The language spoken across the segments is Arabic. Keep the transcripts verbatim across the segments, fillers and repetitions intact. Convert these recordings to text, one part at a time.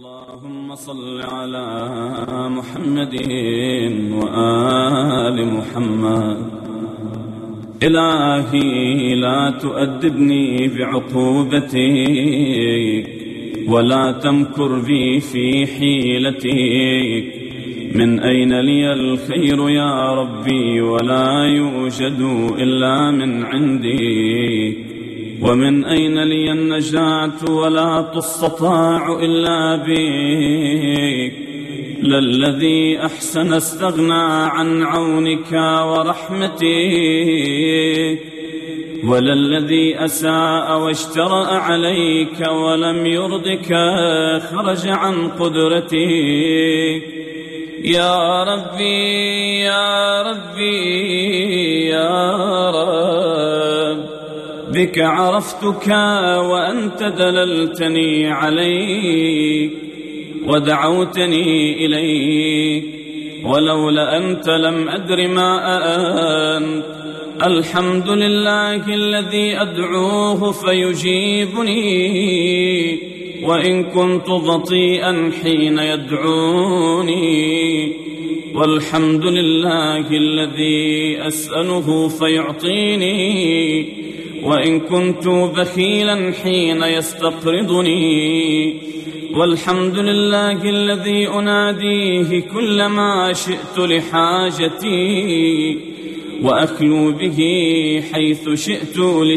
اللهم صل على محمد وآل محمد. إلهي لا تؤدبني بعقوبتك ولا تمكر بي في حيلتك. من أين لي الخير يا ربي ولا يوجد إلا من عندك. ومن أين لي النجاة ولا تستطاع إلا بك. للذي أحسن استغنى عن عونك ورحمتك، وللذي أساء واشترأ عليك ولم يرضك خرج عن قدرتك. يا ربي يا ربي يا رب، بك عرفتك وأنت دللتني عليك ودعوتني إليك، ولولا أنت لم أدر ما أنت. الحمد لله الذي أدعوه فيجيبني، وإن كنت بطيئا حين يدعوني. والحمد لله الذي أسأله فيعطيني، وإن كنت بخيلا حين يستقرضني. والحمد لله الذي أناديه كلما شئت لحاجتي، وأخلو به حيث شئت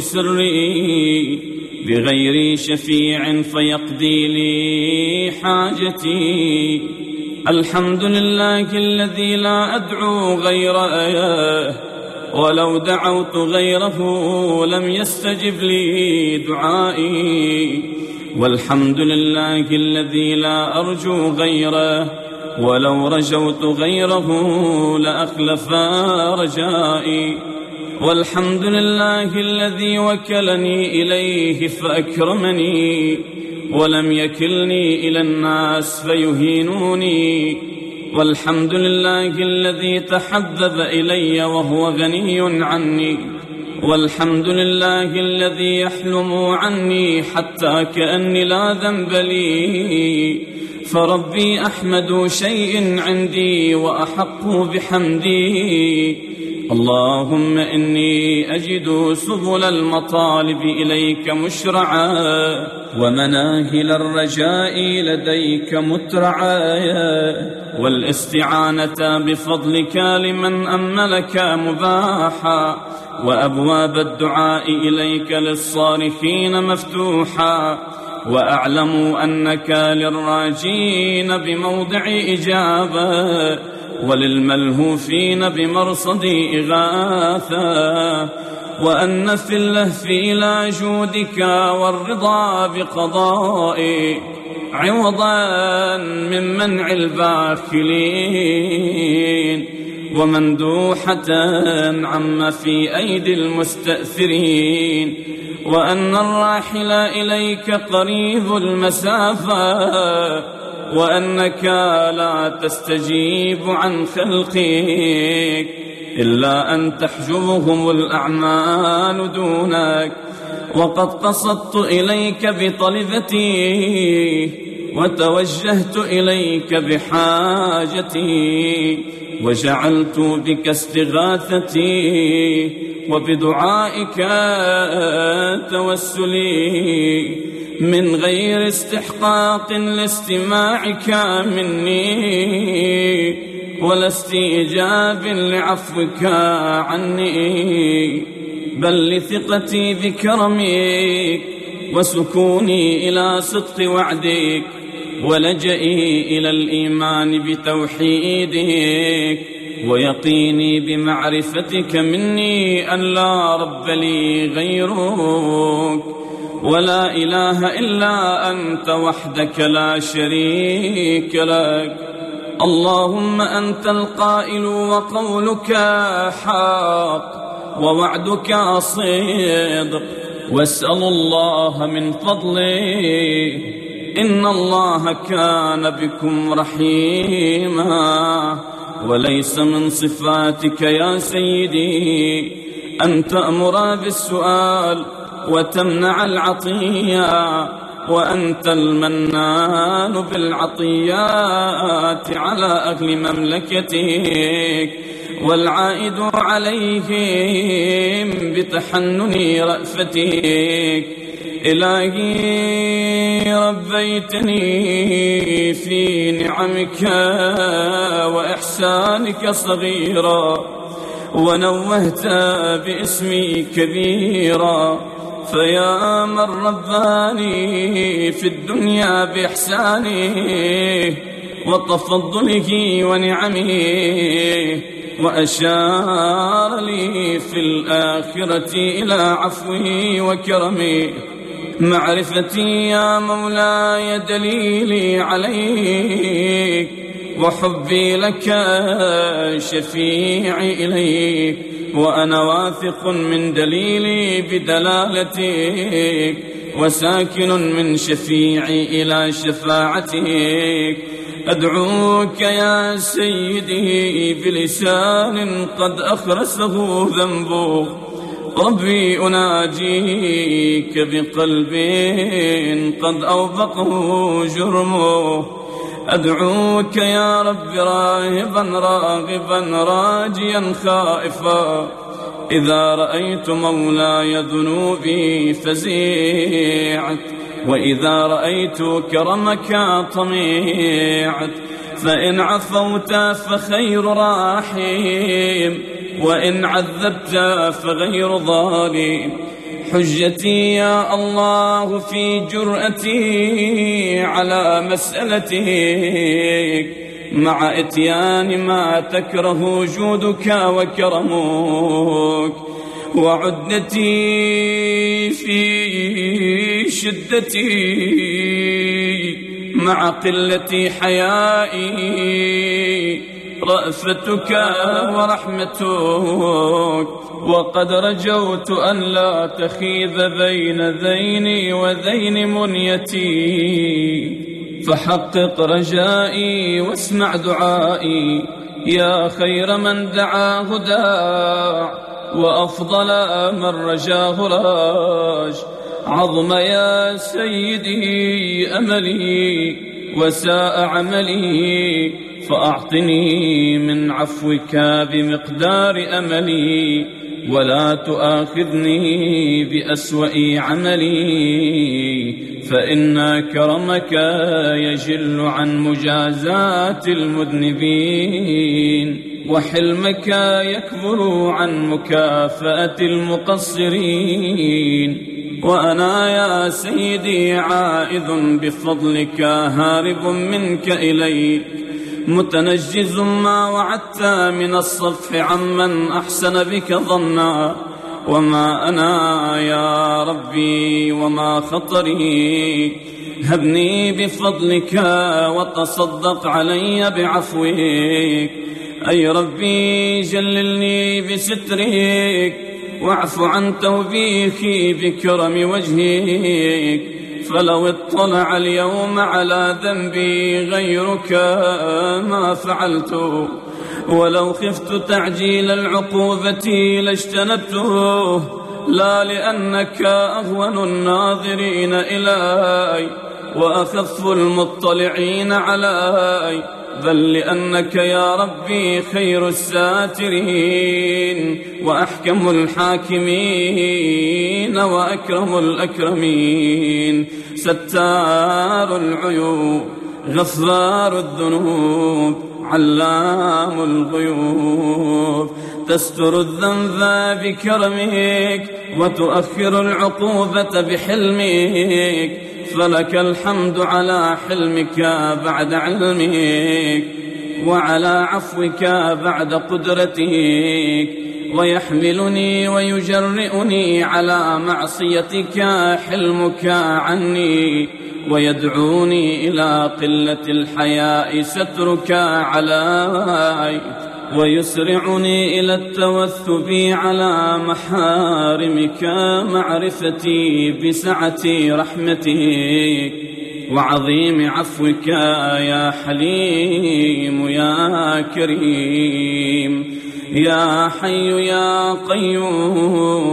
لسري، بغير شفيع فيقضي لي حاجتي. الحمد لله الذي لا أدعو غير آياه، ولو دعوت غيره لم يستجب لي دعائي. والحمد لله الذي لا أرجو غيره، ولو رجوت غيره لأخلف رجائي. والحمد لله الذي وكلني إليه فأكرمني، ولم يكلني إلى الناس فيهينوني. والحمد لله الذي تحبب إلي وهو غني عني. والحمد لله الذي يحلم عني حتى كأني لا ذنب لي. فربي أحمد شيء عندي وأحق بحمدي. اللهم إني أجد سبل المطالب إليك مشرعا، ومناهل الرجاء لديك مترعا، والاستعانة بفضلك لمن أملك مباحا، وأبواب الدعاء إليك للصارخين مفتوحا. وأعلم أنك للراجين بموضع إجابة، وللملهوفين بمرصد إغاثة، وأن في اللهف إلى جودك والرضا بقضائك عوضا من منع الباخلين، ومندوحة عما في أيدي المستأثرين. وأن الراحل إليك قريب المسافة، وأنك لا تستجيب عن خلقك إلا أن تحجبهم الأعمال دونك. وقد قصدت إليك بطلبتي، وتوجهت إليك بحاجتي، وجعلت بك استغاثتي، وبدعائك توسلي، من غير استحقاق لاستماعك مني، ولا استيجاب لعفوك عني، بل لثقتي بكرمك، وسكوني إلى صدق وعدك، ولجئي إلى الإيمان بتوحيدك، ويقيني بمعرفتك مني أن لا رب لي غيرك، ولا إله إلا أنت وحدك لا شريك لك. اللهم أنت القائل وقولك حق، ووعدك صدق، واسأل الله من فضله. إن الله كان بكم رحيما، وليس من صفاتك يا سيدي أن تأمر بالسؤال وتمنع العطية، وأنت المنان بالعطيات على أهل مملكتك، والعائد عليهم بتحنن رأفتك. إلهي ربيتني في نعمك وإحسانك صغيرا، ونوهت باسمي كبيرا، فيا من رباني في الدنيا بإحسانه وتفضله ونعمه، وأشار لي في الآخرة إلى عفوه وكرمه. معرفتي يا مولاي دليلي عليك، وحبي لك شفيعي إليك، وأنا واثق من دليلي بدلالتك، وساكن من شفيعي إلى شفاعتك. أدعوك يا سيدي بلسان قد أخرسه ذنبه، ربي أناجيك بقلب قد أوبقه جرمه. أدعوك يا رب راهبا راغبا راجيا خائفا، إذا رأيت مولاي ذنوبي فزيعت، وإذا رأيت كرمك طميعت. فإن عفوت فخير راحم، وإن عذبت فغير ظالم. حجتي يا الله في جرأتي على مسألتك، مع إتيان ما تكره جودك وكرمك. وعدتي في شدتي مع قلة حيائي، رأفتك ورحمتك. وقد رجوت أن لا تخيذ بين ذيني وذين منيتي، فحقق رجائي واسمع دعائي، يا خير من دعاه داع، وأفضل من رجاه راج. عظم يا سيدي أملي وساء عملي، فأعطني من عفوك بمقدار أملي، ولا تؤاخذني بأسوأ عملي، فإن كرمك يجل عن مجازات المذنبين، وحلمك يكبر عن مكافأة المقصرين. وأنا يا سيدي عائذ بفضلك هارب منك إليك، متنجز ما وعدت من الصف عمن أحسن بك ظنا. وما أنا يا ربي وما خطري، هبني بفضلك وتصدق علي بعفوك. أي ربي جللني بسترك، واعف عن توبيخي بكرم وجهك. فلو اطلع اليوم على ذنبي غيرك ما فعلته، ولو خفت تعجيل العقوبة لاجتنبته، لا لأنك أهون الناظرين إلي وأخف المطلعين علي، بل لأنك يا ربي خير الساترين وأحكم الحاكمين وأكرم الأكرمين. ستار العيوب، غفار الذنوب، علام الغيوب. تستر الذنب بكرمك وتؤخر العقوبة بحلمك، فلك الحمد على حلمك بعد علمك، وعلى عفوك بعد قدرتك. ويحملني ويجرئني على معصيتك حلمك عني، ويدعوني إلى قلة الحياء سترك علي، ويسرعني إلى التوثب على محارمك معرفتي بسعة رحمتك وعظيم عفوك يا حليم يا كريم، يا حي يا قيوم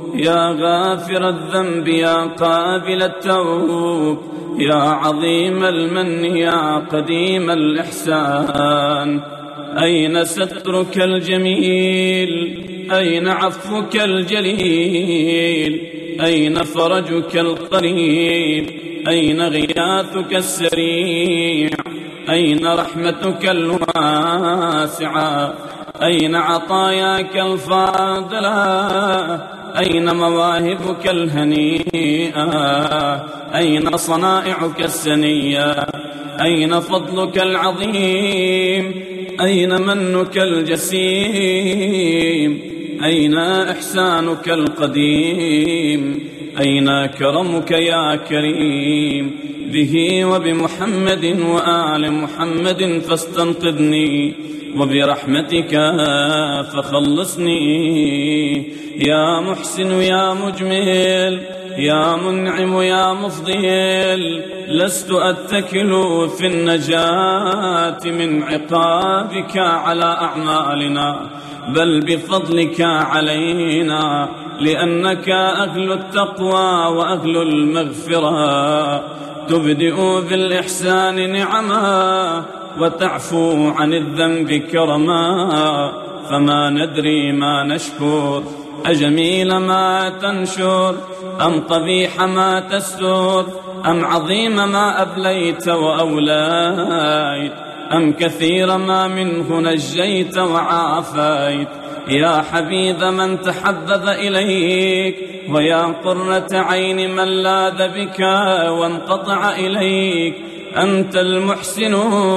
يا غافر الذنب يا قابل التوب، يا عظيم المن يا قديم الإحسان. أين سترك الجميل؟ أين عفوك الجليل؟ أين فرجك القريب؟ أين غياثك السريع؟ أين رحمتك الواسعة؟ أين عطاياك الفاضلة؟ أين مواهبك الهنيئة؟ أين صنائعك السنية؟ أين فضلك العظيم؟ أين منك الجسيم؟ أين إحسانك القديم؟ أين كرمك يا كريم؟ به وبمحمد وآل محمد فاستنقذني، وبرحمتك فخلصني. يا محسن يا مجمل، يا منعم يا مفضل، لست أتكل في النجاة من عقابك على أعمالنا، بل بفضلك علينا، لأنك أهل التقوى وأهل المغفرة. تبدئ بالإحسان نعما، وتعفو عن الذنب كرما، فما ندري ما نشكر، أجميل ما تنشر أم قبيح ما تستر، أم عظيم ما أبليت وأوليت، أم كثير ما منه نجيت وعافيت. يا حبيب من تحبب إليك، ويا قرة عين من لاذ بك وانقطع إليك. أنت المحسن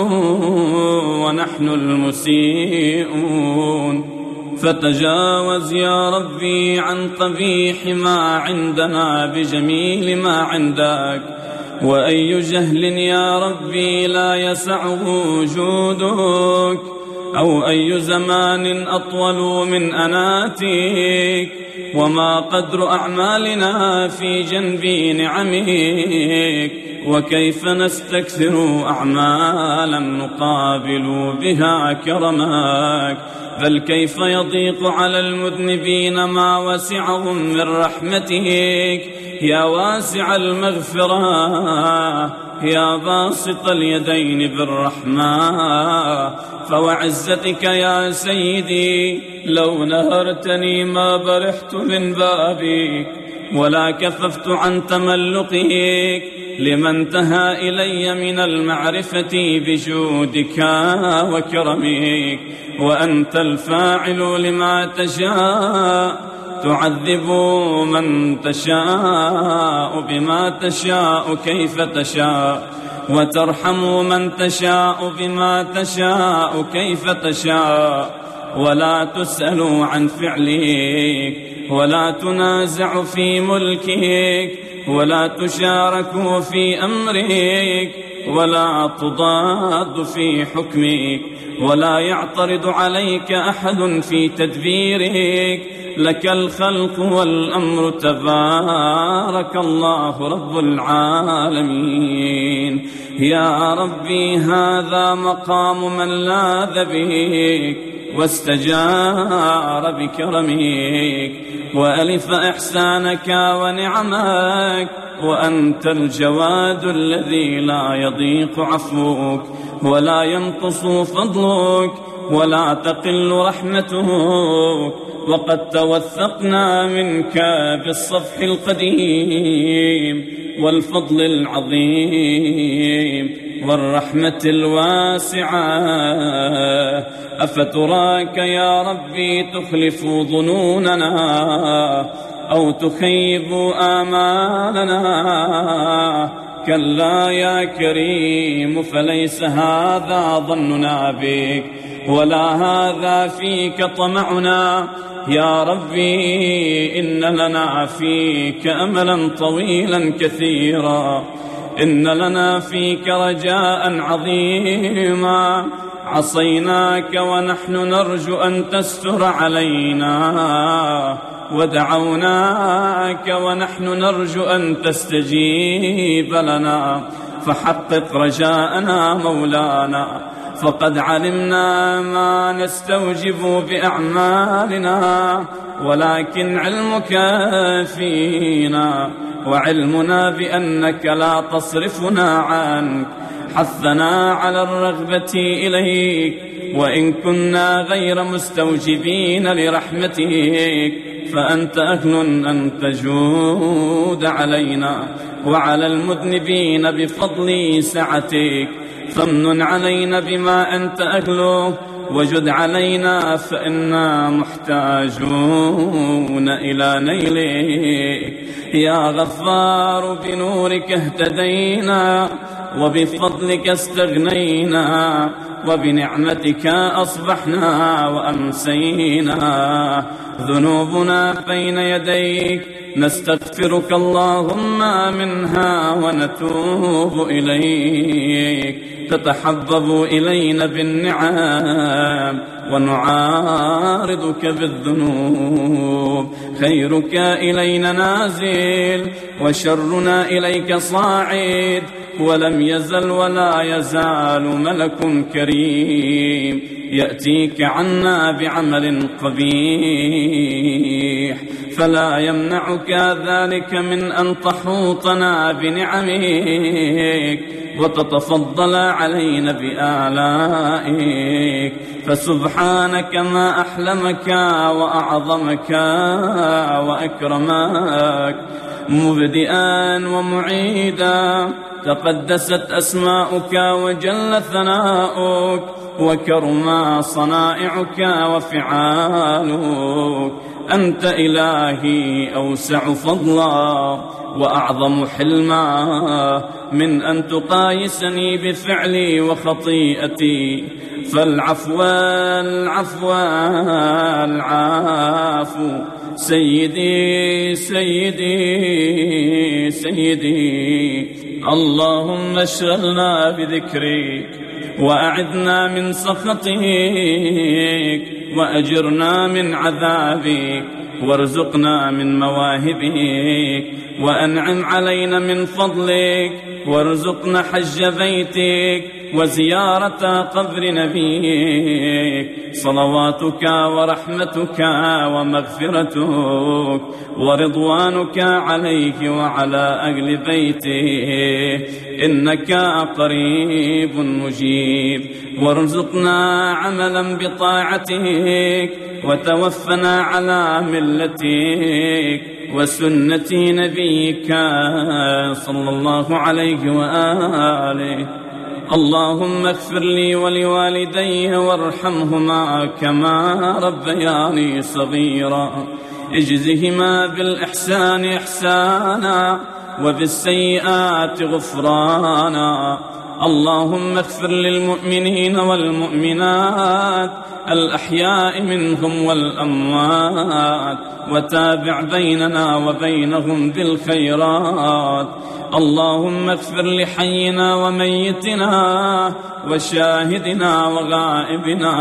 ونحن المسيئون، فتجاوز يا ربي عن قبيح ما عندنا بجميل ما عندك. وأي جهل يا ربي لا يسعه جودك، أو أي زمان أطول من أناتك، وما قدر أعمالنا في جنب نعمك. وكيف نستكثر أعمالا نقابل بها كرمك، بل كيف يضيق على المذنبين ما وسعهم من رحمتك. يا واسع المغفرة، يا باسط اليدين بالرحمة، فوعزتك يا سيدي لو نهرتني ما برحت من بابك، ولا كففت عن تملقك لما انتهى إلي من المعرفة بجودك وكرمك. وأنت الفاعل لما تشاء، تعذب من تشاء بما تشاء كيف تشاء، وترحم من تشاء بما تشاء كيف تشاء. ولا تسأل عن فعلك، ولا تنازع في ملكك، ولا تشارك في أمرك، ولا تضاد في حكمك، ولا يعترض عليك أحد في تدبيرك. لك الخلق والأمر تبارك الله رب العالمين. يا ربي هذا مقام من لاذ بك واستجار بكرمك، وألف إحسانك ونعمك. وأنت الجواد الذي لا يضيق عفوك، ولا ينقص فضلك، ولا تقل رحمتك. وقد توثقنا منك بالصفح القديم، والفضل العظيم، والرحمة الواسعة. أفتراك يا ربي تخلف ظنوننا، أو تخيب آمالنا؟ كلا يا كريم، فليس هذا ظننا بك، ولا هذا فيك طمعنا. يا ربي إن لنا فيك أملا طويلا كثيرا، إن لنا فيك رجاء عظيما. عصيناك ونحن نرجو أن تستر علينا، ودعوناك ونحن نرجو أن تستجيب لنا. فحقق رجاءنا مولانا، فقد علمنا ما نستوجب بأعمالنا، ولكن علمك فينا وعلمنا بأنك لا تصرفنا عنك حثنا على الرغبة إليك، وإن كنا غير مستوجبين لرحمتك فأنت أهل أن تجود علينا وعلى المذنبين بفضل سعتك، فامنن علينا بما أنت أهله وجد علينا فإنا محتاجون إلى نيلك. يا غفار بنورك اهتدينا وبفضلك استغنينا وبنعمتك أصبحنا وأمسينا، ذنوبنا بين يديك نستغفرك اللهم منها ونتوب إليك، تتحبب إلينا بالنعم ونعارضك بالذنوب، خيرك إلينا نازل وشرنا إليك صاعد، ولم يزل ولا يزال ملك كريم يأتيك عنا بعمل قبيح، فلا يمنعك ذلك من أن تحوطنا بنعمك وتتفضل علينا بآلائك، فسبحانك ما أحلمك وأعظمك وأكرمك، مبدئا ومعيدا تقدست أسماؤك وجل ثناؤك وكرما صنائعك وفعالك، أنت إلهي أوسع فضلا وأعظم حلما من أن تقايسني بفعلي وخطيئتي، فالعفو العفو العافو سيدي سيدي سيدي. اللهم اشغلنا بذكرك وأعذنا من سخطك وأجرنا من عذابك وارزقنا من مواهبك وأنعم علينا من فضلك، وارزقنا حج بيتك وزيارة قبر نبيك، صلواتك ورحمتك ومغفرتك ورضوانك عليه وعلى أهل بيته، إنك قريب مجيب، وارزقنا عملا بطاعتك وتوفنا على ملتك وسنة نبيك صلى الله عليه وآله. اللهم اغفر لي ولوالدي وارحمهما كما ربياني صغيرا، اجزهما بالإحسان إحسانا وبالسيئات غفرانا. اللهم اغفر للمؤمنين والمؤمنات الأحياء منهم والأموات، وتابع بيننا وبينهم بالخيرات. اللهم اغفر لحينا وميتنا وشاهدنا وغائبنا،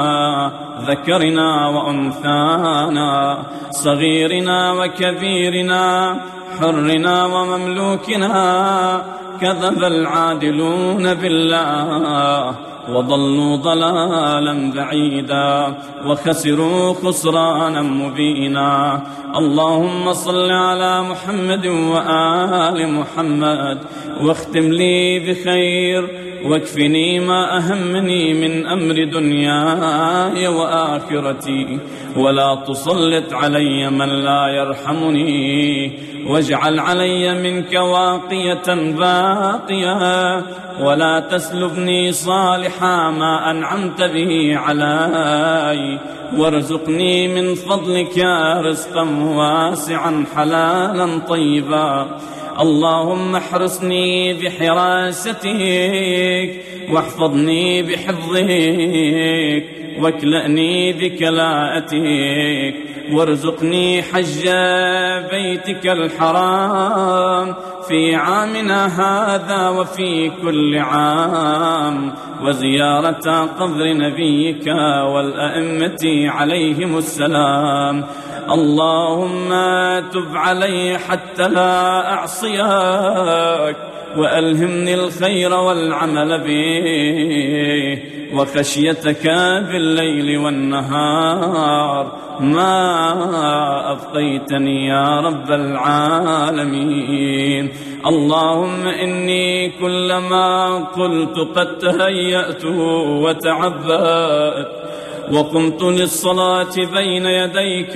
ذكرنا وأنثانا، صغيرنا وكبيرنا، حرنا ومملوكنا. كذب العادلون بالله وضلوا ضلالا بعيدا وخسروا خسرانا مبينا. اللهم صل على محمد وآل محمد، واختم لي بخير، واكفني ما أهمني من أمر دنياي وآخرتي، ولا تسلط علي من لا يرحمني، واجعل علي منك واقية باقية، ولا تسلبني صالح ما أنعمت به علي، وارزقني من فضلك رزقا واسعا حلالا طيبا. اللهم احرسني بحراستك، واحفظني بحفظك، واكلأني بكلاءتك، وارزقني حج بيتك الحرام في عامنا هذا وفي كل عام، وزيارة قبر نبيك والأئمة عليهم السلام. اللهم تب علي حتى لا أعصيك، وألهمني الخير والعمل به وخشيتك بالليل والنهار ما أبقيتني يا رب العالمين. اللهم إني كلما قلت قد تهيأت وتعبأت وقمت للصلاة بين يديك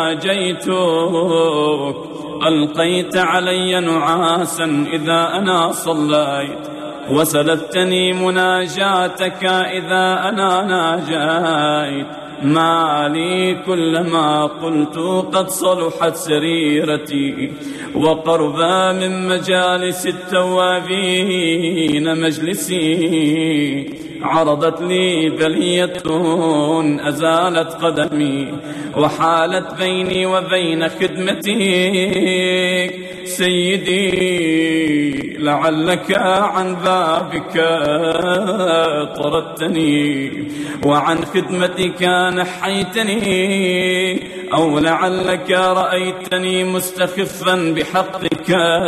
وناجيتك ألقيت علي نعاسا إذا أنا صليت وسلبتني مناجاتك إذا أنا ناجيت. ما لي كلما قلت قد صلحت سريرتي وقربا من مجالس التوابين مجلسي عرضت لي بلية أزالت قدمي وحالت بيني وبين خدمتك سيدي. لعلك عن بابك طردتني وعن خدمتك نحيتني أو لعلك رأيتني مستخفا بحقك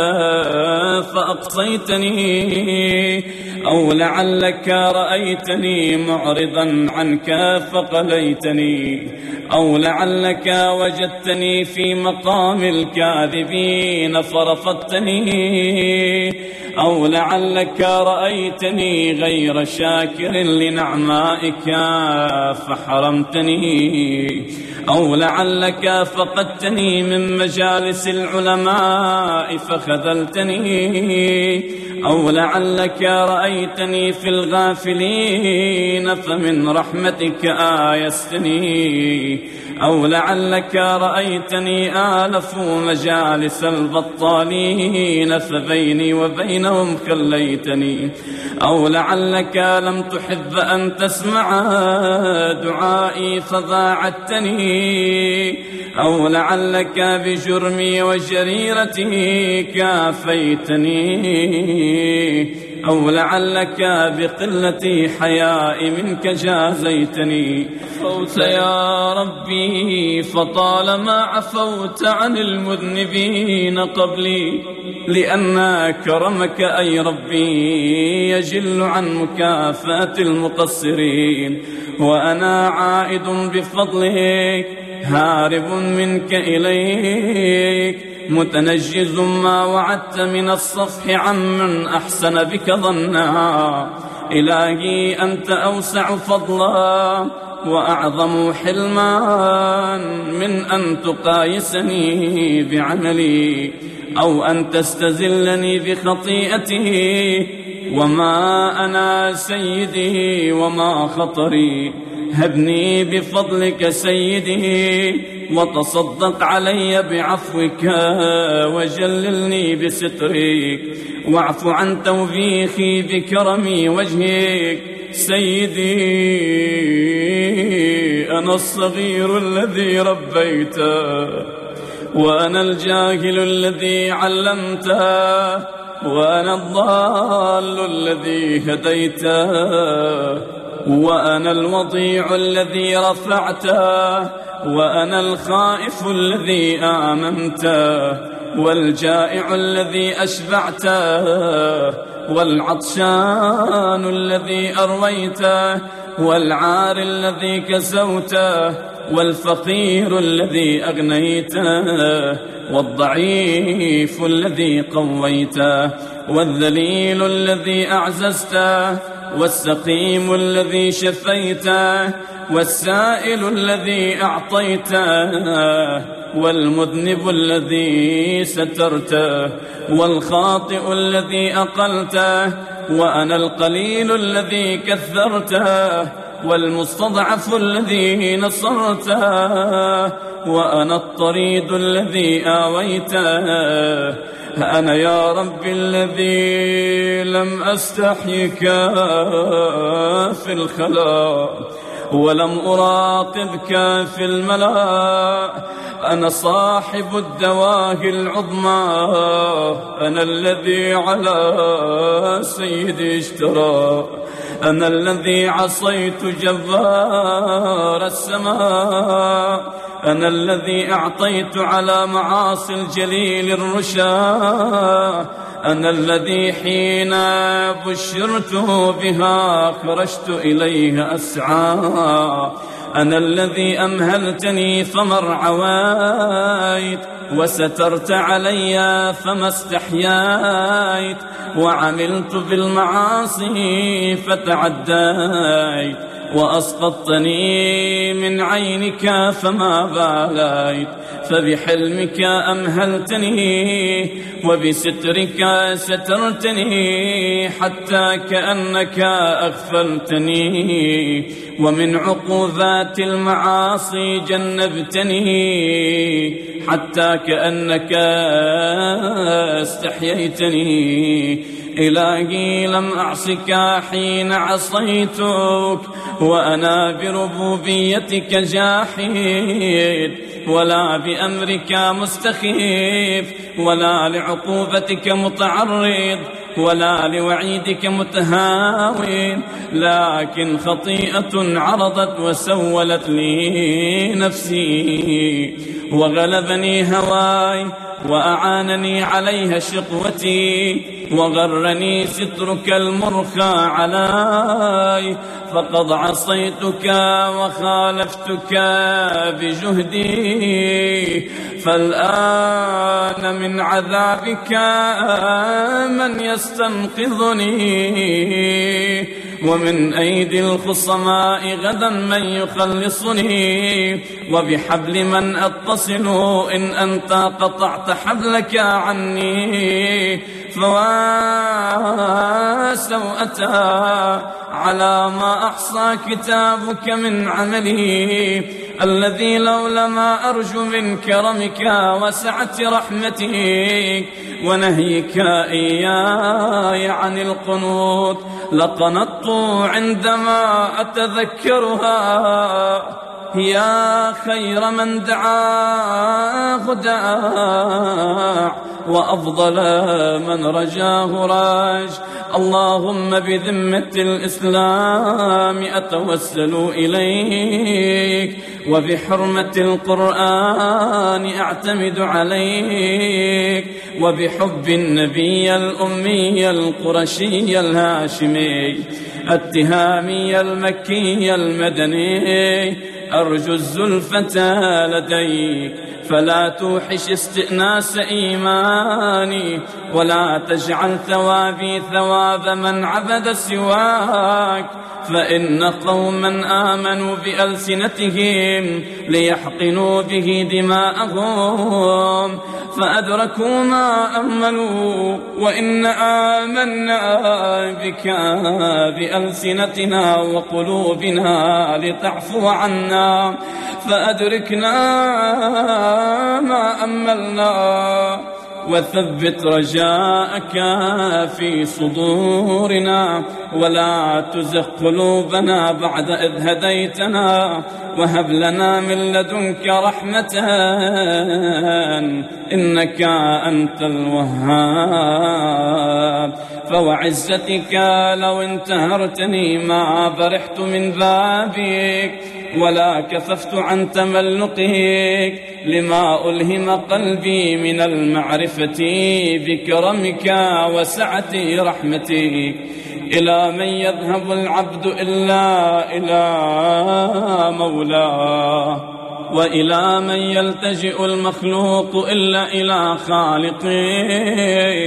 فأقصيتني أو لعلك رأيتني معرضا عنك فقليتني أو لعلك وجدتني في مقام الكاذبين فرفضتني أو لعلك رأيتني غير شاكر لنعمائك فحرمتني أو لعلك فقدتني من مجالس العلماء فخذلتني أو لعلك رأيتني في الغافلين فمن رحمتك آيستني أو لعلك رأيتني آلف مجالس البطالين فبيني وبينهم خليتني أو لعلك لم تحب أن تسمع دعائي فضاعتني أو لعلك بجرمي وجريرتي كافيتني أو لعلك بقلة حياء منك جازيتني. عفوت يا ربي فطالما عفوت عن المذنبين قبلي لأن كرمك أي ربي يجل عن مكافأة المقصرين وأنا عائد بفضلك هارب منك إليك متنجز ما وعدت من الصفح عمن أحسن بك ظنا. إلهي أنت أوسع فضلا وأعظم حلما من أن تقايسني بعملي أو أن تستزلني بخطيئتي. وما أنا سيدي وما خطري هبني بفضلك سيدي وتصدق علي بعفوك وجللني بسترك واعف عن توبيخي بكرم وجهك سيدي. أنا الصغير الذي ربيته وأنا الجاهل الذي علمته وأنا الضال الذي هديته وأنا الوضيع الذي رفعته وأنا الخائف الذي آمنته والجائع الذي أشبعته والعطشان الذي أرويته والعار الذي كسوته والفقير الذي أغنيته والضعيف الذي قويته والذليل الذي أعززته والسقيم الذي شفيته والسائل الذي أعطيته والمذنب الذي سترته والخاطئ الذي أقلته وأنا القليل الذي كثرته والمستضعف الذي نصرته وأنا الطريد الذي آويته. أنا يا رب الذي لم أستحيك في الخلاء ولم أراقبك في الملاء. أنا صاحب الدواهي العظمى أنا الذي على سيدي اشترى أنا الذي عصيت جبار السماء أنا الذي أعطيت على معاصي الجليل الرشا أنا الذي حين بشرت بها خرجت إليها أسعى، أنا الذي أمهلتني فما ارعويت، وسترت علي فما استحييت، وعملت بالمعاصي فتعديت، وأسقطتني من عينك فما باليت، فبحلمك أمهلتني وبسترك سترتني، حتى كأنك أغفلتني، ومن عقوبات المعاصي جنبتني، حتى كأنك استحييتني. إلهي لم أعصك حين عصيتك، وأنا بربوبيتك جاحد، ولا بأمرك مستخيف، ولا لعقوبتك متعرض، ولا لوعيدك متهاون، لكن خطيئة عرضت وسولت لي نفسي، وغلبني هواي، وأعانني عليها شقوتي، وغرني سترك المرخى علي، فقد عصيتك وخالفتك بجهدي، فالآن من عذابك من يستنقذني، ومن أيدي الخصماء غدا من يخلصني، وبحبل من أتصل إن أنت قطعت حبلك عني، فوا سوءتا على ما أحصى كتابك من عملي، الذي لولا ما أرجو من كرمك وسعة رحمتك ونهيك إياي عن القنوط لقنطت عندما أتذكرها. يا خير من دعاه داع، وأفضل من رجاه راج، اللهم بذمة الإسلام أتوسل إليك، وبحرمة القرآن أعتمد عليك، وبحب النبي الأمي القرشي الهاشمي التهامي المكي المدني أرجو الزلفة لديك، فلا توحش استئناس إيماني، ولا تجعل ثوابي ثواب من عبد سواك، فإن قوما آمنوا بألسنتهم ليحقنوا به دماءهم، فأدركوا ما أملوا، وإن آمنا بك بألسنتنا وقلوبنا لتعفو عنا، فأدركنا ما أملنا، وثبت رجاءك في صدورنا، ولا تزغ قلوبنا بعد إذ هديتنا، وهب لنا من لدنك رحمة إنك أنت الوهاب، فوعزتك لو انتهرتني ما برحت من بابك، ولا كففت عن تملقك، لما ألهم قلبي من المعرفة بكرمك وسعة رحمتك. إلى من يذهب العبد إلا إلى مولاه، وإلى من يلتجئ المخلوق إلا إلى خالقه.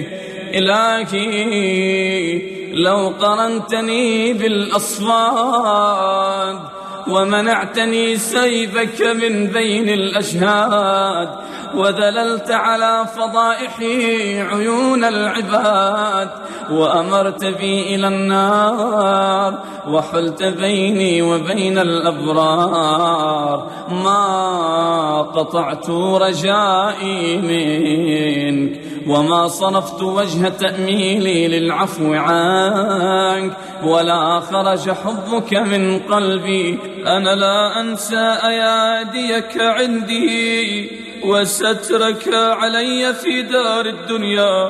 إلهي لو قرنتني بالأصفاد ومنعتني سيفك من بين الأشهاد، ودللت على فضائحي عيون العباد، وأمرت بي إلى النار، وحلت بيني وبين الأبرار، ما قطعت رجائي منك، وما صرفت وجه تأميلي للعفو عنك، ولا خرج حبك من قلبي. أنا لا أنسى أياديك عندي، وسترك علي في دار الدنيا.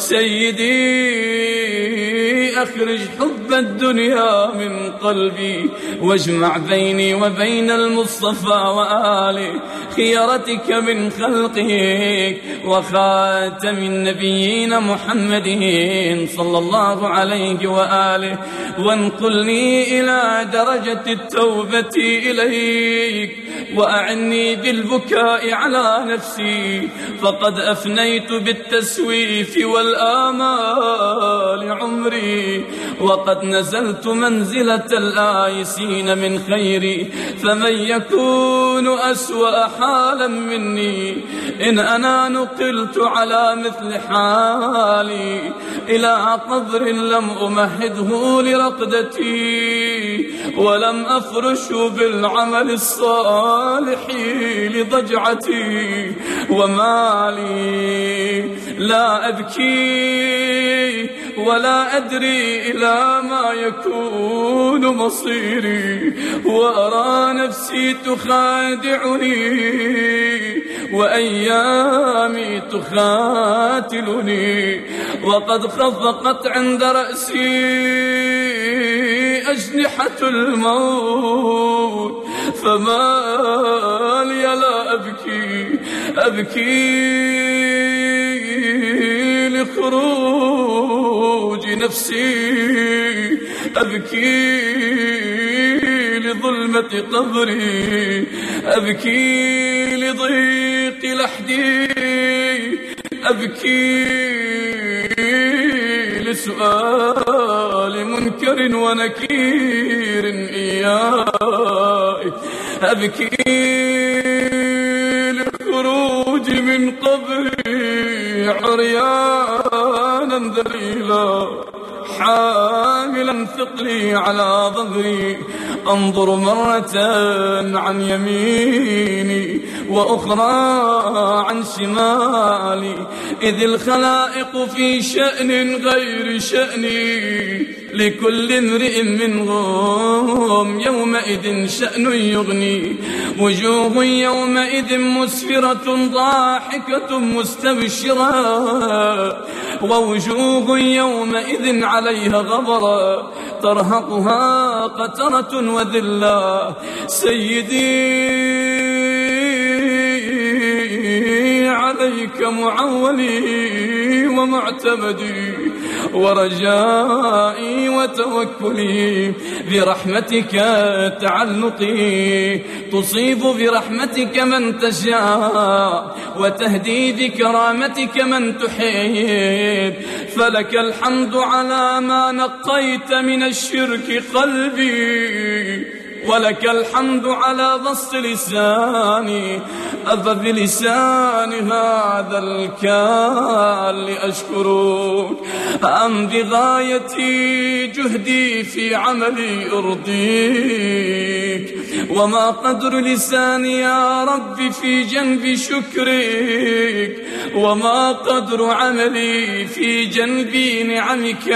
سيدي أخرج حب الدنيا من قلبي واجمع بيني وبين المصطفى وآله، خيرتك من خلقك وخاتم النبيين محمد صلى الله عليه وآله، وانقلني إلى درجة التوبة إليك، وأعني بالبكاء على نفسي، فقد أفنيت بالتسويف والآمال عمري، وقد نزلت منزلة الآيسين من خيري، فمن يكون أسوأ حالا مني إن أنا نقلت على مثل حالي إلى قبر لم أمهده لرقدتي، ولم أفرش بالعمل الصالح لضجعتي، ومالي لا أبكي ولا أدري إلى ما يكون مصيري، وأرى نفسي تخادعني وأيامي تخاتلني، وقد خفقت عند رأسي أجنحة الموت، فما لي لا أبكي أبكي لخروج نفسي، أبكي لظلمة قبري، أبكي لضيق لحدي، أبكي لسؤال منكر ونكير إياي، أبكي للخروج من قبري عريانا ذليلا حاملا ثقلي على ظهري، أنظر مرة عن يميني وأخرى عن شمالي، إذ الخلائق في شأن غير شأني، لكل امرئ منهم يومئذ شأن يغني، وجوه يومئذ مسفرة ضاحكة مستبشرة، ووجوه يومئذ عليها غبرة ترهقها قترة وذلة. سيدي عليك معولي ومعتمدي ورجائي وتوكلي، برحمتك تعلقي، تصيب برحمتك من تشاء وتهدي بكرامتك من تحب، فلك الحمد على ما نقيت من الشرك قلبي، ولك الحمد على بسط لساني، أفبلسان هذا الكال أشكرك أم بغاية جهدي في عملي أرضيك؟ وما قدر لساني يا رب في جنب شكرك، وما قدر عملي في جنب نعمك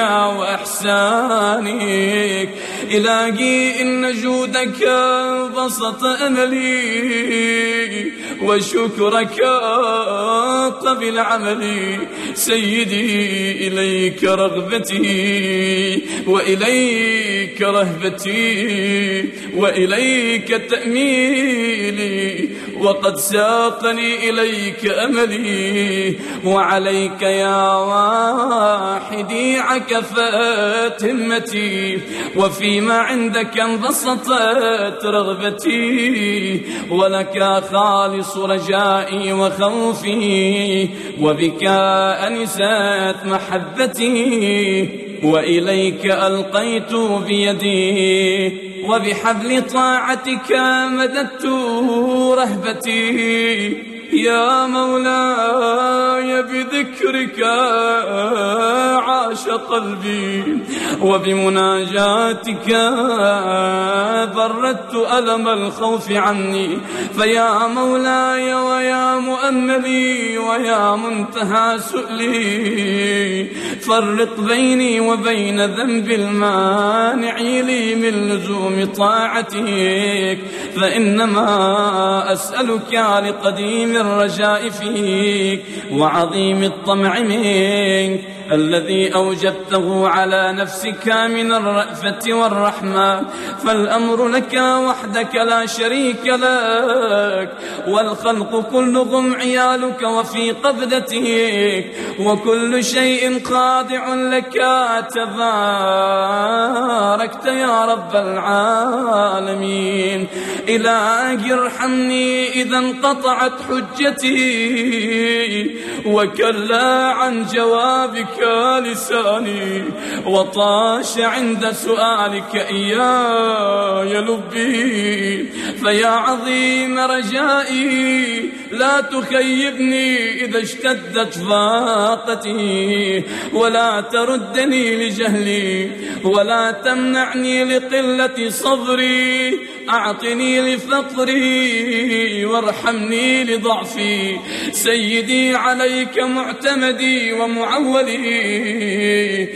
وأحسانك. إلهي إن جودك بسط أملي وشكرك قبل عملي. سيدي إليك رغبتي وإليك رهبتي وإليك تأميلي، وقد ساقني إليك أملي، وعليك يا واحدي عكفت همتي، وفيما عندك انبسطت رغبتي، ولك خالص رجائي وخوفي، وبك أنست محبتي، وإليك ألقيت بيدي، وبحبل طاعتك مددت رهبتي. يا مولاي بذكرك عاش قلبي، وبمناجاتك بردت ألم الخوف عني. فيا مولاي ويا مؤملي ويا منتهى سؤلي، فرق بيني وبين ذنب المانع لي من لزوم طاعتك، فإنما أسألك لقديم الرجاء فيك وعظيم الطمع منك الذي أوجبته على نفسك من الرأفة والرحمة، فالأمر لك وحدك لا شريك لك، والخلق كلهم عيالك وفي قبضتك، وكل شيء خاضع لك، تباركت يا رب العالمين. إلهي ارحمني إذا انقطعت حجتي وكلا عن جوابك لساني، وطاش عند سؤالك إياي لبي، فيا عظيم رجائي لا تخيبني إذا اشتدت فاقتي، ولا تردني لجهلي ولا تمنعني لقلة صبري، أعطني لفقري وارحمني لضعفي، سيدي عليك معتمدي ومعولي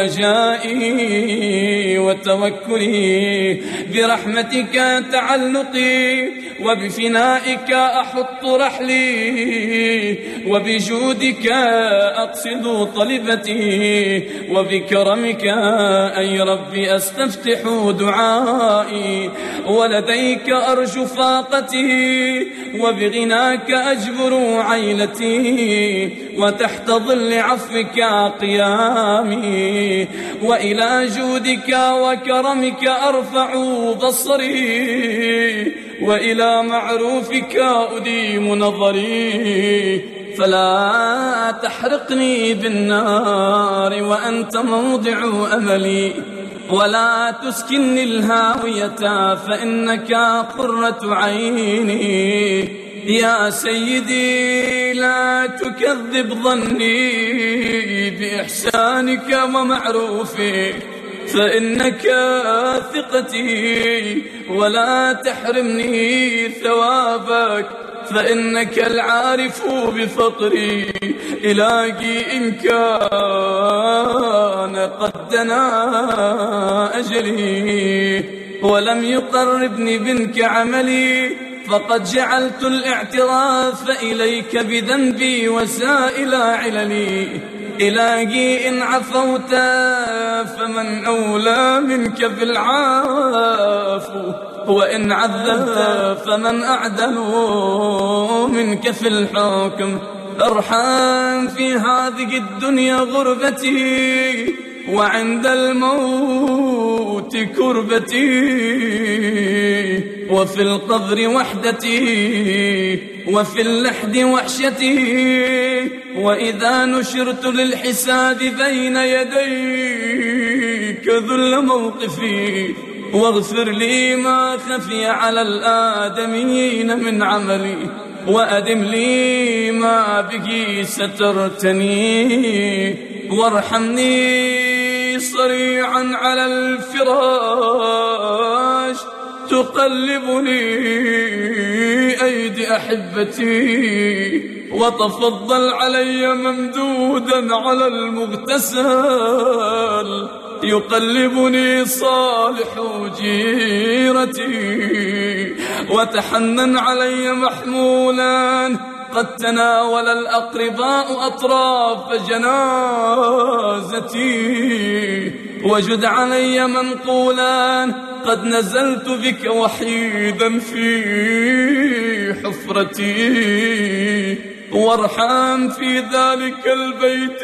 ورجائي وتوكلي، برحمتك تعلقي وبفنائك أحط رحلي، وبجودك أقصد طلبتي، وبكرمك أي ربي أستفتح دعائي، ولديك أرجو فاقتي، وبغناك أجبر عيلتي، وتحت ظل عفوك قيامي، وإلى جودك وكرمك أرفع بصري، وإلى معروفك أديم نظري، فلا تحرقني بالنار وأنت موضع أملي، ولا تسكنني الهاوية فإنك قرة عيني، يا سيدي لا تكذب ظني بإحسانك ومعروفك، فإنك ثقتي، ولا تحرمني ثوابك فإنك العارف بفقري، إلهي إن كان قد دنا أجلي ولم يقربني منك عملي، فقد جعلت الاعتراف إليك بذنبي وسائل عللي، إلهي إن عفوت فمن أولى منك بالعفو، وإن عذبت فمن أعدل منك في الحكم، ارحم في هذه الدنيا غربتي، وعند الموت كربتي، وفي القبر وحدتي، وفي اللحد وحشتي، وإذا نشرت للحساب بين يديك ذل موقفي، واغفر لي ما خفي على الآدمين من عملي، وأدم لي ما به سترتني، وارحمني صريعا على الفراش تقلبني أيدي أحبتي، وتفضل علي ممدودا على المغتسل يقلبني صالح جيرتي، وتحنن علي محمولا قد تناول الأقرباء أطراف جنازتي، وجد علي منقولا قد نزلت بك وحيدا في حفرتي، وارحم في ذلك البيت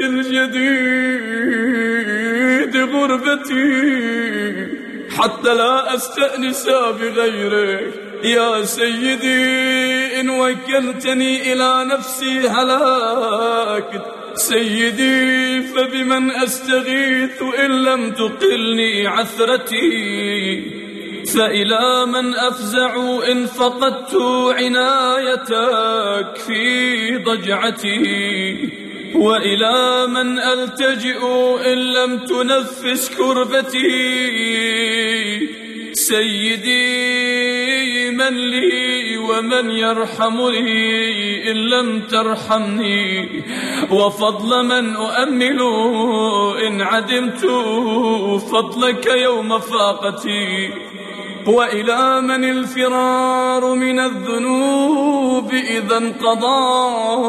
الجديد غربتي، حتى لا أستأنس بغيرك، يا سيدي إن وكلتني إلى نفسي هلاكت، سيدي فبمن أستغيث إن لم تقلني عثرتي، فإلى من أفزع إن فقدت عنايتك في ضجعتي، وإلى من ألتجئ إن لم تنفس كربتي، سيدي من لي ومن يرحمني إن لم ترحمني، وفضل من أؤمل إن عدمت فضلك يوم فاقتي. وإلى من الفرار من الذنوب إذا انقضى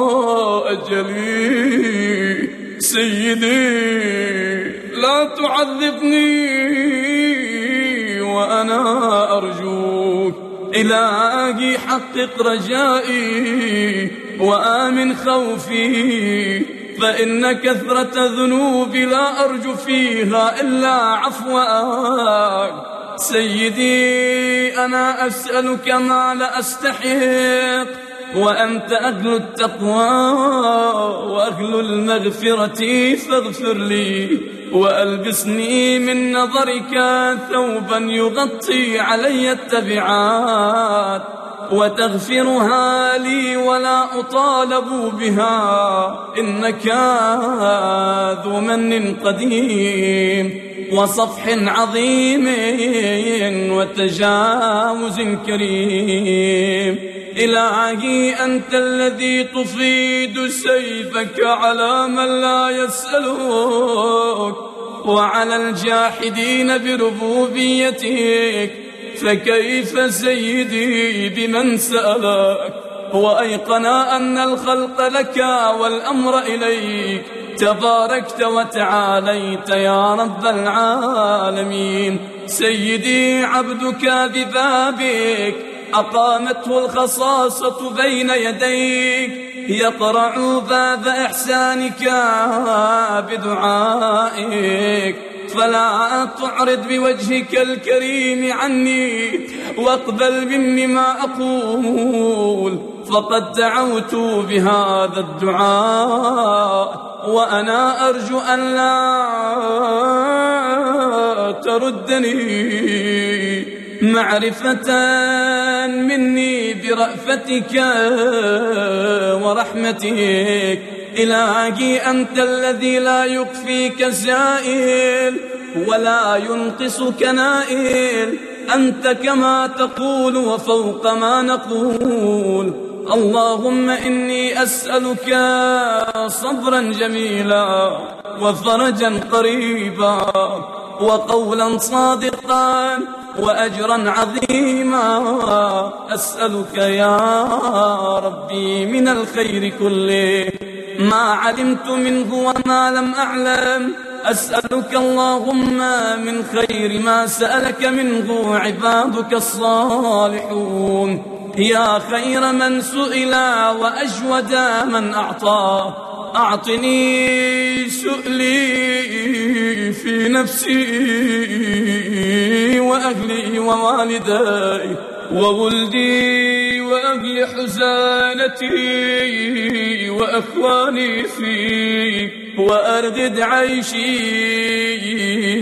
أجلي. سيدي لا تعذبني وأنا أرجوك، إلهي حقق رجائي وآمن خوفي، فإن كثرة ذنوبي لا أرجو فيها إلا عفواك. سيدي أنا أسألك ما لا أستحق، وأنت أهل التقوى وأهل المغفرة، فاغفر لي وألبسني من نظرك ثوبا يغطي علي التبعات، وتغفرها لي ولا أطالب بها، إنك ذو من قديم وصفح عظيم وتجاوز كريم. إلهي أنت الذي تفيد سيفك على من لا يسألك وعلى الجاحدين بربوبيتك، فكيف سيدي بمن سألك وأيقن أن الخلق لك والأمر إليك، تباركت وتعاليت يا رب العالمين. سيدي عبدك ببابك أقامته الخصاصة بين يديك، يقرع باب إحسانك بدعائك، فلا تعرض بوجهك الكريم عني، واقبل مني ما أقول، فقد دعوت بهذا الدعاء وأنا أرجو أن لا تردني معرفة مني برأفتك ورحمتك. إلهي أنت الذي لا يكفيك سائل ولا ينقصك نائل، أنت كما تقول وفوق ما نقول. اللهم إني أسألك صبرا جميلا وفرجا قريبا وقولا صادقا وأجرا عظيما. أسألك يا ربي من الخير كله ما علمت منه وما لم أعلم. أسألك اللهم من خير ما سألك منه عبادك الصالحون، يا خير من سئل وأجود من أعطى. أعطني سؤلي في نفسي وأهلي ووالدي وولدي وأهل حزانتي وأخواني فيك، وأرغد عيشي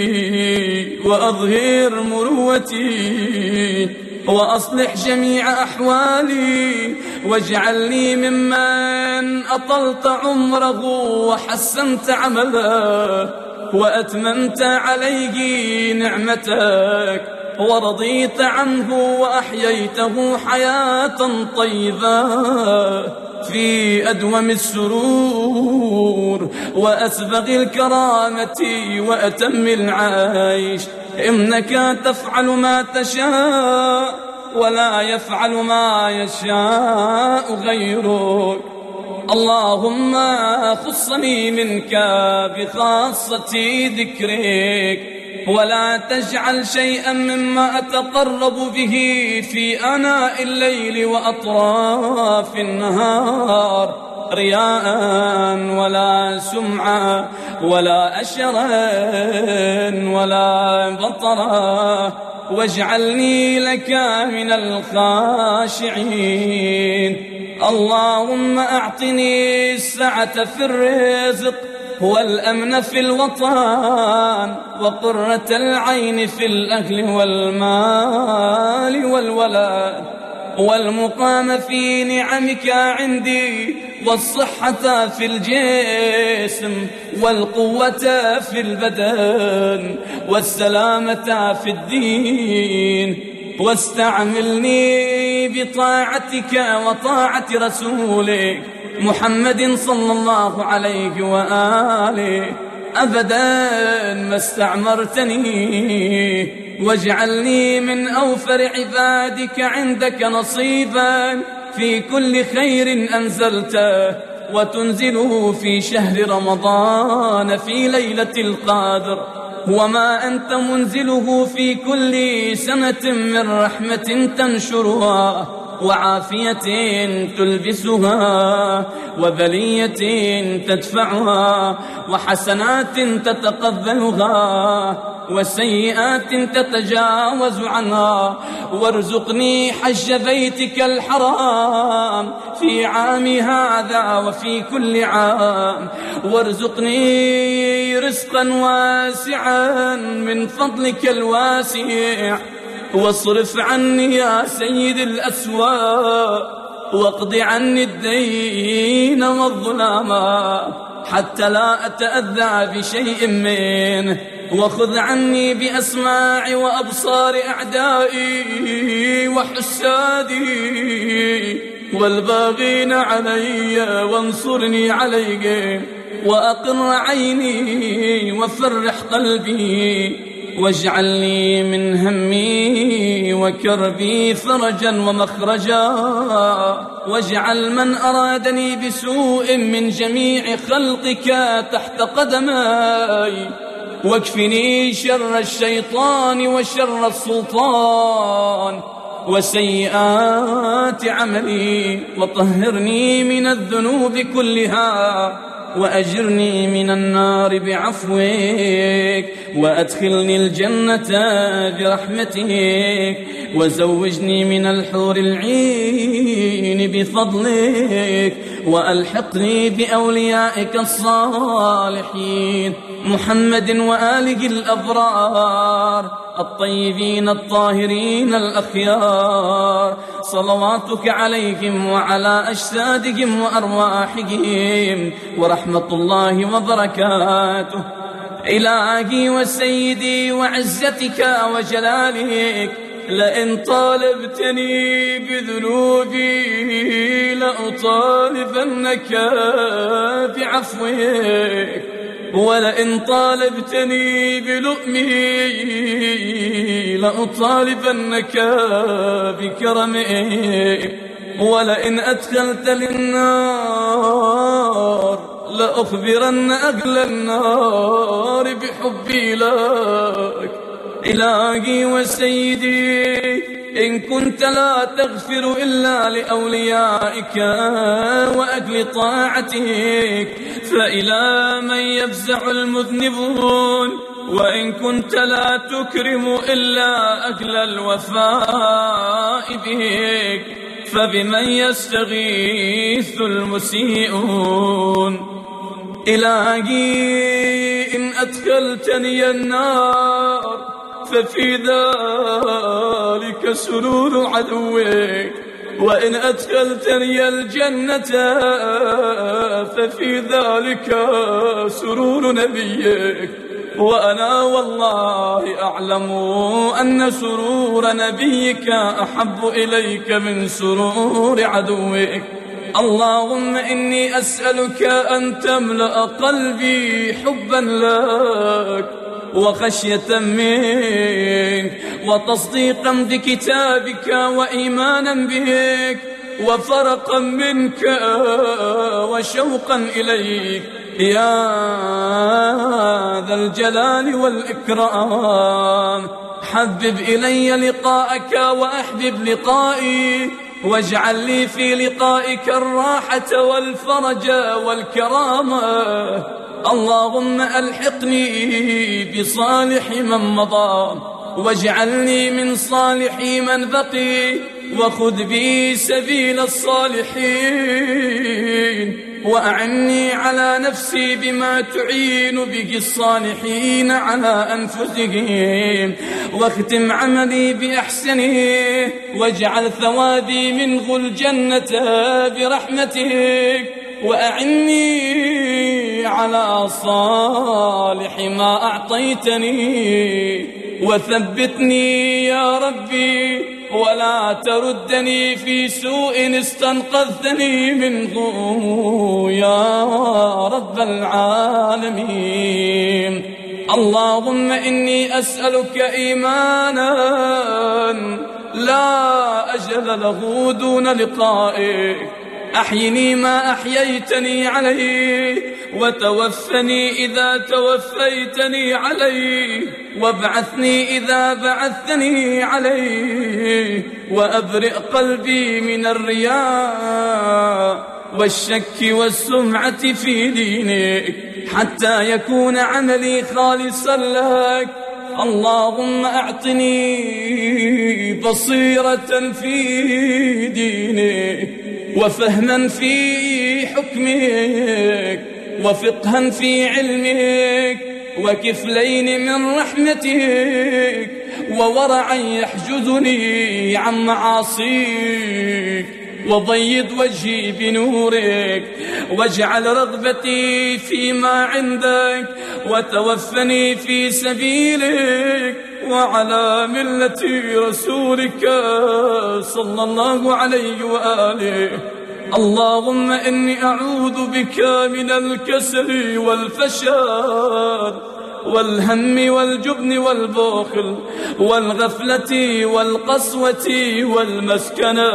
وأظهر مروتي وأصلح جميع أحوالي، واجعلني ممن أطلت عمره وحسنت عمله وأتممت عليه نعمتك ورضيت عنه وأحييته حياة طيبة في أدوم السرور وأسبغ الكرامة وأتم العيش. إنك تفعل ما تشاء ولا يفعل ما يشاء غيرك. اللهم خصني منك بخاصة ذكرك، ولا تجعل شيئا مما أتقرب به في آناء الليل وأطراف النهار رياء ولا سمعة ولا أشرا ولا بطرا، واجعلني لك من الخاشعين. اللهم أعطني السعة في الرزق والأمن في الوطن وقرة العين في الأهل والمال والولد، والمقام في نعمك عندي، والصحة في الجسم والقوة في البدن والسلامة في الدين. واستعملني بطاعتك وطاعة رسولك محمد صلى الله عليه وآله أبدا ما استعمرتني، واجعلني من أوفر عبادك عندك نصيبا في كل خير أنزلته وتنزله في شهر رمضان في ليلة القدر، وما أنت منزله في كل سنة من رحمة تنشرها وعافية تلبسها وبلية تدفعها وحسنات تتقبلها وسيئات تتجاوز عنها. وارزقني حج بيتك الحرام في عام هذا وفي كل عام، وارزقني رزقا واسعا من فضلك الواسع، واصرف عني يا سيد الأسواق، واقض عني الدين والظلام حتى لا أتأذى بشيء منه، وخذ عني بأسماع وأبصار أعدائي وحسادي والباغين علي، وانصرني عليهم وأقر عيني وفرح قلبي، واجعلني من همي وكربي فرجا ومخرجا، واجعل من أرادني بسوء من جميع خلقك تحت قدمي، واكفني شر الشيطان وشر السلطان وسيئات عملي، وطهرني من الذنوب كلها، وأجرني من النار بعفوك، وأدخلني الجنة برحمتك، وزوجني من الحور العين بفضلك، وألحقني بأوليائك الصالحين محمد وآله الأبرار الطيبين الطاهرين الأخيار، صلواتك عليهم وعلى أجسادهم وأرواحهم ورحمة الله وبركاته. إلهي وسيدي وعزتك وجلالك، لئن طالبتني بذنوبي لأطالبنك بعفوك، ولئن طالبتني بلؤمي لأطالبنك بكرمك، ولئن أدخلت للنار لأخبرن أهل النار بحبي لك. إلهي وسيدي، إن كنت لا تغفر إلا لأوليائك وأهل طاعتك، فإلى من يفزع المذنبون؟ وإن كنت لا تكرم إلا أهل الوفاء بك، فبمن يستغيث المسيئون؟ إلهي، إن أدخلتني النار ففي ذلك سرور عدوك، وإن أدخلتني الجنة ففي ذلك سرور نبيك، وأنا والله أعلم أن سرور نبيك أحب إليك من سرور عدوك. اللهم إني أسألك أن تملأ قلبي حبا لك وخشية منك وتصديقا بكتابك وإيمانا بك وفرقا منك وشوقا إليك يا ذا الجلال والإكرام. حبب إلي لقاءك وأحبب لقائي، واجعل لي في لقائك الراحة والفرج والكرامة. اللهم ألحقني بصالح من مضى، واجعلني من صالح من بقي، وخذ بي سبيل الصالحين، وأعني على نفسي بما تعين به الصالحين على أنفسهم، واختم عملي بأحسنه، واجعل ثوابي منه الجنة برحمتك، وأعني على صالح ما أعطيتني، وثبتني يا ربي ولا تردني في سوء استنقذتني منه يا رب العالمين. اللهم إني أسألك إيمانا لا أجل له دون لقائك، أحيني ما أحييتني عليه، وتوفني إذا توفيتني عليه، وابعثني إذا بعثتني عليه، وأبرئ قلبي من الرياء والشك والسمعة في دينك، حتى يكون عملي خالصا لك. اللهم أعطني بصيرة في دينك، وفهما في حكمك، وفقها في علمك، وكفلين من رحمتك، وورعا يحجزني عن معاصيك، وضيد وجهي بنورك، واجعل رغبتي فيما عندك، وتوفني في سبيلك وعلى ملة رسولك صلى الله عليه وآله. اللهم إني أعوذ بك من الكسل والفشل والهم والجبن والبخل والغفلة والقسوة والمسكنة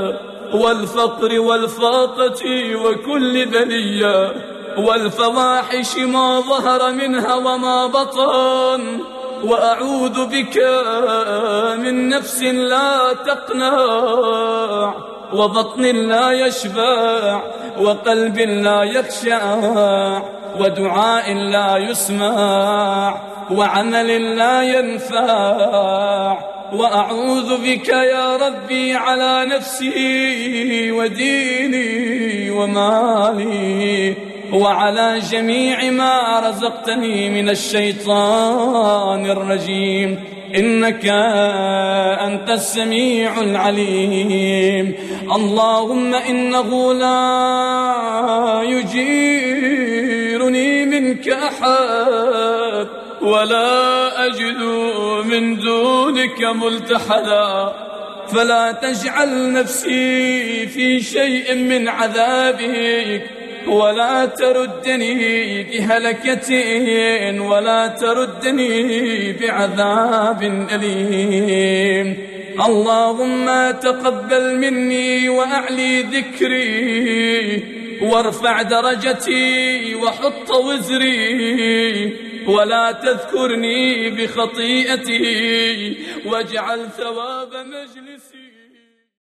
والفقر والفاقة وكل بلية والفواحش ما ظهر منها وما بطن. وأعوذ بك من نفس لا تقنع، وبطن لا يشبع، وقلب لا يخشع، ودعاء لا يسمع، وعمل لا ينفع. وأعوذ بك يا ربي على نفسي وديني ومالي وعلى جميع ما رزقتني من الشيطان الرجيم، إنك أنت السميع العليم. اللهم إنه لا يجيرني منك أحد، ولا أجد من دونك ملتحدا، فلا تجعل نفسي في شيء من عذابك، ولا تردني بهلكة، ولا تردني بعذاب أليم. اللهم تقبل مني وأعلي ذكري، وارفع درجتي وحط وزري، ولا تذكرني بخطيئتي، واجعل ثواب مجلسي